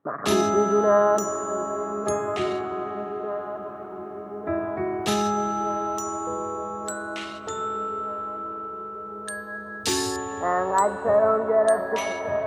من خوب میدونم انقدر سرم گرفته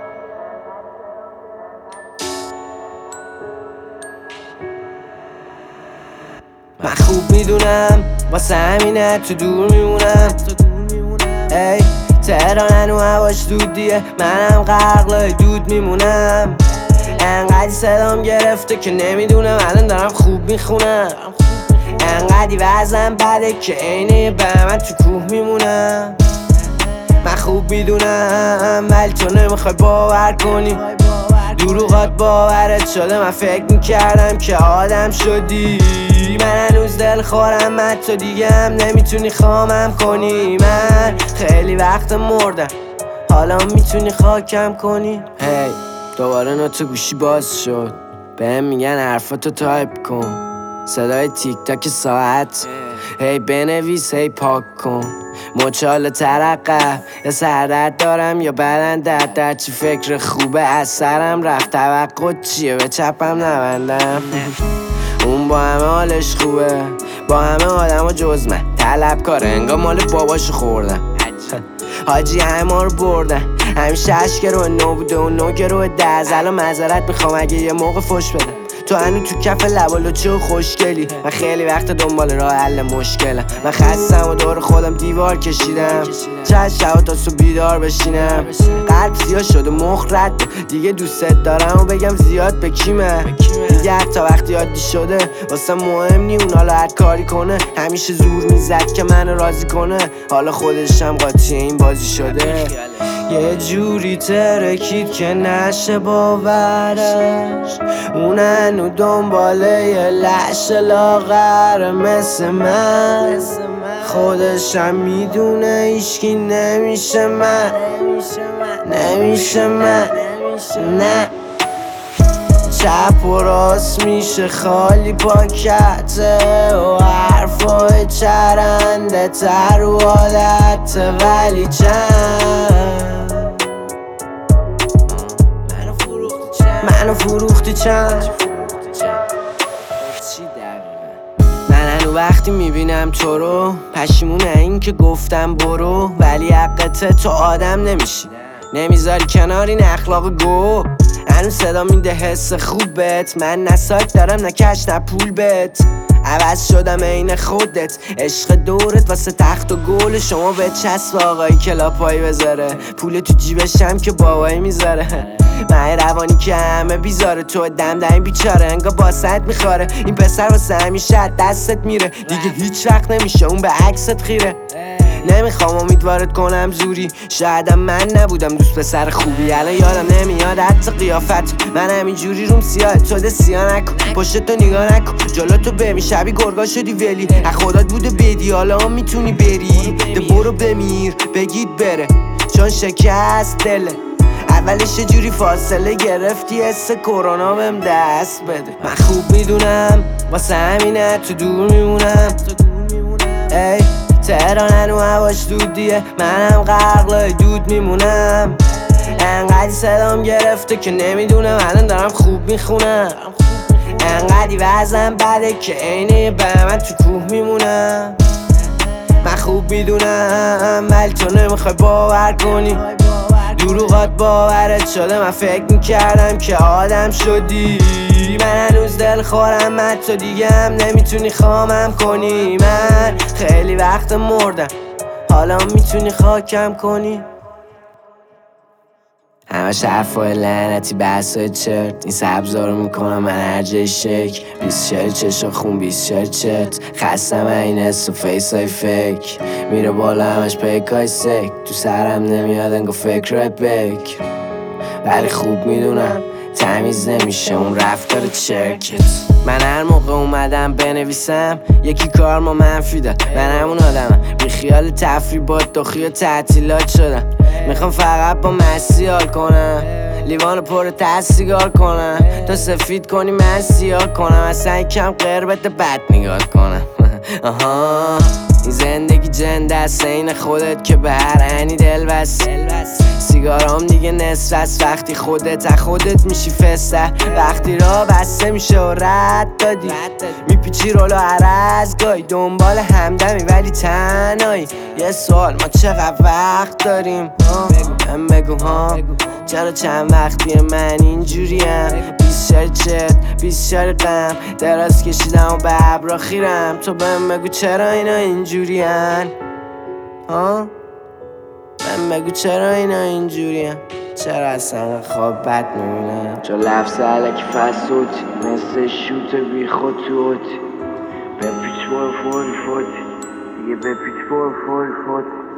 من خوب میدونم واسه همینه تو دور میمونم ای تهران هنو هواش دودیه منم غرق دود میمونم انقدر صدام گرفته که نمیدونم الان دارم خوب میخونم انقدی وزنم بده که عینه به من تو کوه میمونم من خوب میدونم ولی تو نمیخوای باور کنی دروغات باورت شده من فکر میکردم که آدم شدی من هنوز دل خورم من تو دیگه هم نمیتونی خامم کنی من خیلی وقت مردم حالا میتونی خاکم کنی هی دوباره نوت گوشی باز شد بهم میگن حرفاتو تایپ کن صدای تیک تاک ساعت هی بنویس هی پاک کن مچال ترقب یا سردرد دارم یا بدن در چی فکر خوبه از سرم رفت توقع چیه به چپم نبندم اون با همه حالش خوبه با همه آدم و جز من طلبکاره انگار مال باباشو خوردم حاجی همه ما رو بردن همیشه 8 گروه 9 بوده و 9 گروه 10 الان معذرت میخوام اگه یه موقع فش بدم تو هنو تو کف لبالو چه خوشگلی من خیلی وقت دنبال راه حل مشکلم من خستم و دور خودم دیوار کشیدم چند شب تا صبح بیدار بشینم قلب سیاه شده مخ رد دیگه دوست دارم و بگم زیاد به کیمه دیگه حتی وقتی عادی شده واسه مهم نی اون حالا هر کاری کنه همیشه زور میزد که منو راضی کنه حالا خودش هم قاطی این بازی شده یه جوری ترکید که نشه باورش اون هنو دنباله یه لحش لاغر مثل من خودشم میدونه هیچکی نمیشه من نه چپ و راست میشه خالی پاکته و حرفای چرنده تر و عادت ولی منو فروختی چند من هنو وقتی میبینم تو رو پشیمونه این که گفتم برو ولی حقته تو آدم نمیشی نمیذاری کنار این اخلاق گو هنو صدا میده حس خوبت من نه سایت دارم نه کش نه پول بت عوض شدم عین خودت عشق دورت واسه تخت و گل شما به چسب آقایی کلاپایی بذاره پول تو جیبشم که بابایی میذاره من روانی که همه بیزاره تو دم این بیچاره انگار باست میخواره این پسر واسه همیشه دستت میره دیگه هیچ وقت نمیشه اون به عکست خیره نمیخوام امیدوارت کنم زوری شایدم من نبودم دوست پسر خوبی الان یادم نمیاد حتی قیافت من همینجوری روم سیاه تو ده سیاه نکن پشتتو نگاه نکن جلوتو ببین شبی گرگا شدی ولی از خودت بوده بدی حالا هم میتونی بری ده برو بمیر بگید بره چون شکست دله اولش یه جوری فاصله گرفتی حس کرونا بهم دست بده من خوب میدونم واسه همینه تو دور میمونم ای تهران هنو هواش دودیه منم غرق دود میمونم انقدی صدام گرفته که نمیدونم الان دارم خوب میخونم انقدی وزنم بده که عینه به من تو کوه میمونم من خوب میدونم ولی تو نمیخوای باور کنی دروغات باورت شده من فکر میکردم که آدم شدی من هنوز دل خورم من تو دیگه هم نمیتونی خامم کنی من خیلی وقت مردم حالا میتونی خاکم کنی همش حرفای لعنتی بحثای چرت این سبزا رو میکنم من هر جای شک 20 شعر چشم خون 20 شعر چت خستم این حس و فیسای فک میره بالا همش پیکای سک تو سرم نمیاد انگار فکرهای بک ولی خوب میدونم تمیز نمیشه اون رفتار چرکت من هر موقع اومدم بنویسم یکی کار ما منفی داد من همون آدمم بی خیال تفریح با دخی و تعطیلات شدم میخوام فقط با مسی حال کنم لیوانو پر ته سیگار کنم تو سفید کنی من سیاه کنم اصلا کم قربت بد نگاه کنم این زندگی جنده است این خودت که به هر عنی دل بست سیگارام دیگه نصف است وقتی خودت میشی فسته. وقتی راه بسته میشه و رد دادی میپیچی رولو عرض گای دنبال همدمی ولی تنهایی. یه سوال ما چقدر وقت داریم؟ بگو ها چرا چند وقتی من اینجوریم؟ 20 چت 20 غم دراز کشیدم و به ابرا خیرم. تو بهم بگو چرا اینا اینجورین؟ ها بگو چرا اینا اینجوریم؟ چرا اصلا خواب بد میبینم؟ چون لفظ علکی فسوتی مثل شوت بی خود تو اوتی. بپیچ برو فوری فوتی دیگه بپیچ برو فوری فوتی.